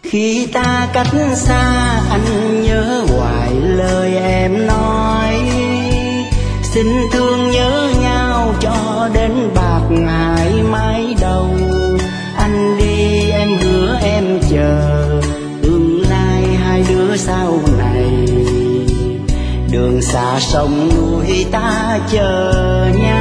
Khi ta cách xa anh nhớ hoài lời em nói, xin thương nhớ nhau cho đến bạc ngày mai đầu. Anh đi em hứa em chờ, tương lai hai đứa sau này. Đường xa sông núi ta chờ nhau.